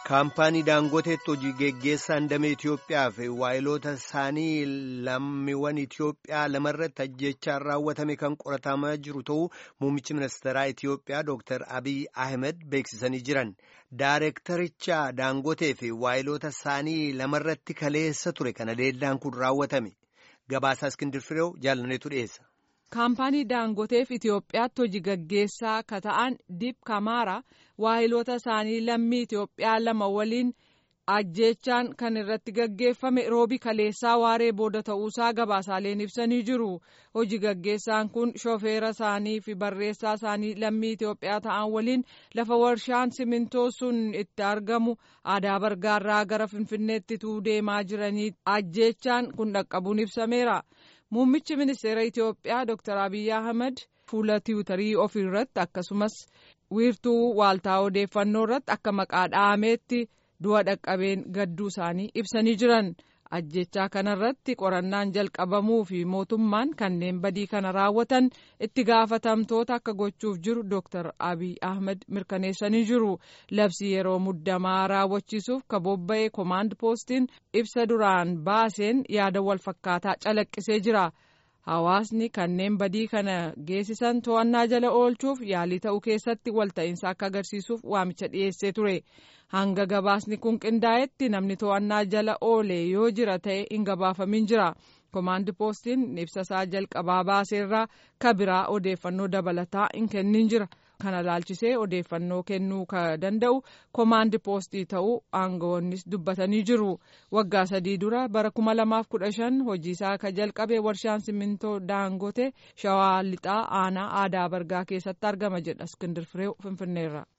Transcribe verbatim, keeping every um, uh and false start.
Kaampaanii Daangoteetti hojii geggeessaan damee Itoophiyaa fi waayiloota isaanii lammiiwwan Itoophiyaa lamarratti ajjeechaan raawwatame kan qoratamaa jiru ta'uu muummichi ministeeraa Itoophiyaa Dooktar Abiy Ahmed beeksisanii jiran. Daarektaricha Daangotee fi waayiloota isaanii lamarratti kaleessa ture kana leellaan kun raawwatame. Gabaasaa Iskindir Fireew jaalanneetu dhiyeessa. Kaampaanii Daangoteef Itoophiyaatti hojii gaggeessaa ka ta'an Diip Kamaara waayiloota isaanii lammii Itoophiyaa lama waliin ajjeechaan kan irratti gaggeeffame roobi kaleessaa waaree booda ta'uusaa gabaasaaleen ibsanii jiru. Hojii gaggeessaan kun shofeera isaanii fi barreessaa isaanii lammii Itoophiyaa ta'an waliin lafa warshaan simintoo sun itti argamu aadaa bargaarraa gara Finfinneetti tuu deemaa jiranii ajjeechaan kun dhaqqabuun ibsameera. Muummichi ministeera Itoophiyaa Dooktar Abiy Ahmed fuula tiwutarii ofii irratti akkasumas wiirtuu waaltaa odeeffannoo irratti akka maqaa dha'ameetti du'a dhaqqabeen gadduu isaanii ibsanii jiran. Ajjechaa kanarratti qorannaan jalqabamuu fi mootummaan kanneen badii kana raawwatan itti gaafatamtoota akka gochuuf jiru Dooktar Abiy Ahmed mirkaneessanii jiru. Labsii yeroo muddamaa raawwachiisuuf ka bobba'e Komaand Poostiin ibsa duraan baaseen yaada wal fakkaataa calaqqisee jira. Hawaasni kanneen badii kana geessisan to'annaa jala oolchuuf yaalii ta'uu keessatti walta'iinsa akka agarsiisuuf waamicha dhiyeessee ture. Hanga gabaasni kun qindaa'etti namni to'annaa jala oole yoo jira ta'e hin gabaafamin jira. Komaand Poostiin ibsasaa jalqabaa baaseerraa ka biraa odeeffannoo dabalataa hin kennin jira. Kana laalchisee odeeffannoo kennuu ka danda'u Komaand Poostii ta'uu aangawoonnis dubbatanii jiru. Waggaa sadii dura bara kuma lamaaf kudha shan hojiisaa ka jalqabe warshaan simintoo Daangote Shawaa Lixaa aanaa aadaa bargaa keessatti argama jedha Iskindir Fireew Finfinneerra.